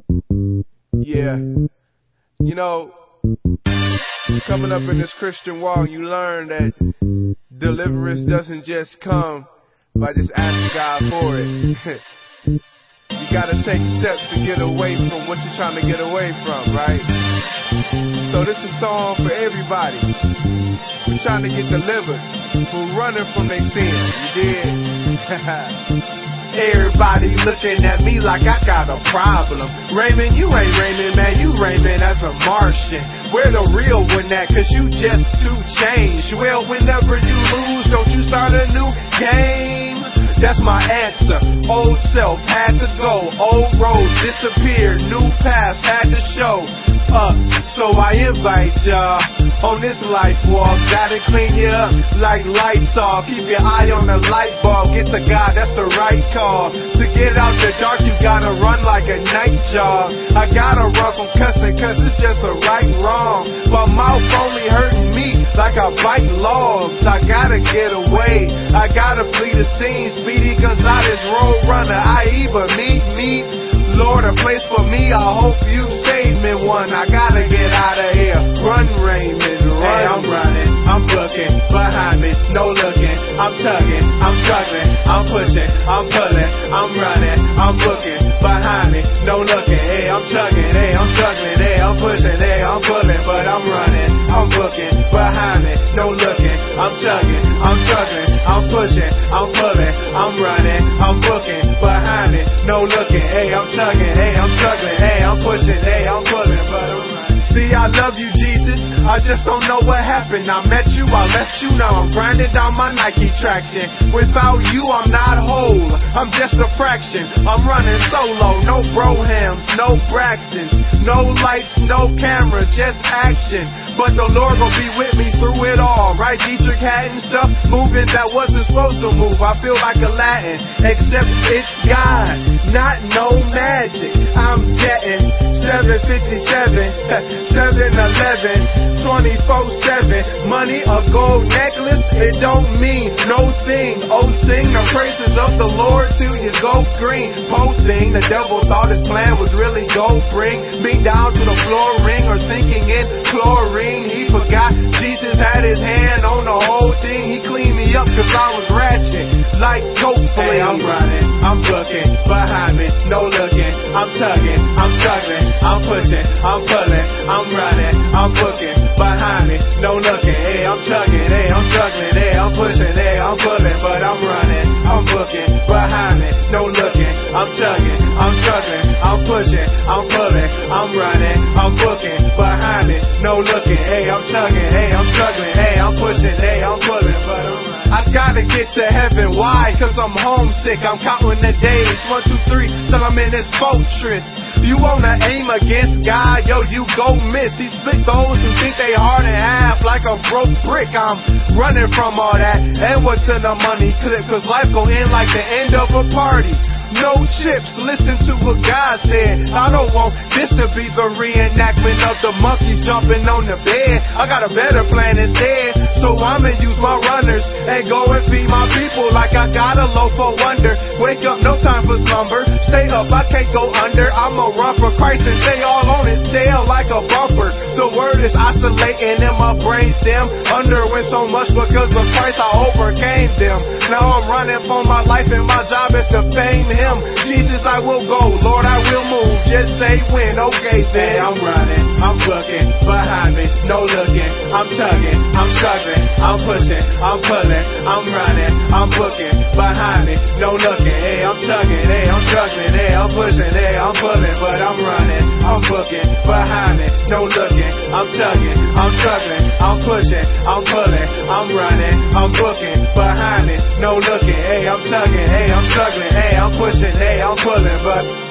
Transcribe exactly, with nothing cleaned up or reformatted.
Yeah. You know, coming up in this Christian walk, you learn that deliverance doesn't just come by just asking God for it. You gotta take steps to get away from what you're trying to get away from, right? So this is a song for everybody who's trying to get delivered, who's running from their sins. You did? Everybody looking at me like I got a problem. Raymond, you ain't Raymond, man, you Raymond as a Martian. Where the real one at, cause you just too changed. Well, whenever you lose, don't you start a new game? That's my answer. Old self had to go, old roads disappeared, new paths had to show up. So I invite y'all on this life walk. Gotta clean you up like lights off. Keep your eye on the light bulb. Get to God, that's the right call. To get out the dark, you gotta run like a night jog. I gotta run from cussing, cause it's just a right wrong. My mouth only hurting me like I bite logs. I gotta get away, I gotta flee the scene. Speedy Gonzalez, road runner, I even meet me. Lord, a place for me, I hope you save me one. I gotta get out of here. Run, Raymond, run. Hey, I'm running, I'm booking, behind me, no looking. I'm tugging, I'm struggling, I'm pushing, I'm pulling, I'm running, I'm booking, behind me, no looking. Hey, I'm tugging, hey, I'm struggling, hey, I'm pushing, hey, I'm pulling, but I'm running, I'm booking, behind me, no looking. I'm tugging, I'm struggling, I'm pushing, I'm pulling, I'm running, I'm booking, behind me, no looking. Hey, I'm tugging, hey, I'm struggling, hey, I'm pushing, hey, I'm pulling, but I'm running. See, I love you, Jesus, I just don't know what happened. I met you, I left you, now I'm grinding down my Nike traction. Without you, I'm not whole, I'm just a fraction. I'm running solo, no Brohams, no Braxtons, no lights, no camera, just action. But the Lord gon' be with me through it all, right? Dietrich Haddon stuff, moving that wasn't supposed to move. I feel like a Latin, except it's God, not no magic. I'm getting seven fifty-seven, seven eleven, twenty-four seven. Money, a gold necklace, it don't mean no thing. Oh, sing the praises of the Lord till you go green. Both thing, the devil thought his plan was really go bring me down to the floor ring or sinking in chlorine. He forgot Jesus had his hand on the whole thing. He cleaned me up cause I was ratchet like coke flame. Hey, I'm running, I'm looking, behind me, no looking. I'm tugging, I'm struggling, I'm pushing, I'm pulling, I'm running, I'm booking, behind me, no looking. Hey, I'm tugging, hey, I'm struggling, hey, I'm pushing, hey, I'm pulling, but I'm running, I'm booking, behind me, no looking. I'm tugging, I'm struggling, I'm pushing, I'm pulling, I'm running, I'm booking, behind me, no looking. Hey, I'm tugging, hey, I'm struggling, hey, I'm pushing, hey, I'm pulling, but I'm running. I gotta get to heaven, why? Cause I'm homesick, I'm counting the days, one, two, three, till I'm in this fortress. You wanna aim against God, yo, you go miss. He split those who think they hard in half like a broke brick. I'm running from all that, and what's in the money clip, cause life gon' end like the end of a party. No chips, listen to what God said. I don't want this to be the reenactment of the monkeys jumping on the bed. I got a better plan instead, so I'ma use my runners and go and feed my people like I got a loaf of wonder. Wake up, no time for slumber. Stay up, I can't go under. I'ma run for Christ and stay all on his tail like a bumper. The word is oscillating in my brain stem. Underwent so much because of Christ, I overcame them. Now I'm running for my life and my job is to fame him. Jesus, I will go, Lord, I will move. Just say when, okay then. Hey, I'm running, I'm looking, behind me, no looking. I'm tugging, I'm struggling, I'm pushing, I'm pulling, I'm running, I'm booking, behind me, no looking. Hey, I'm tugging, hey, I'm struggling, hey, I'm pushing, hey, I'm pulling, but I'm running, I'm booking, behind me, no looking. I'm tugging, I'm struggling, I'm pushing, I'm pulling, I'm running, I'm booking, behind me, no looking. Hey, I'm tugging, hey, I'm struggling, hey, I'm pushing, hey, I'm pulling, but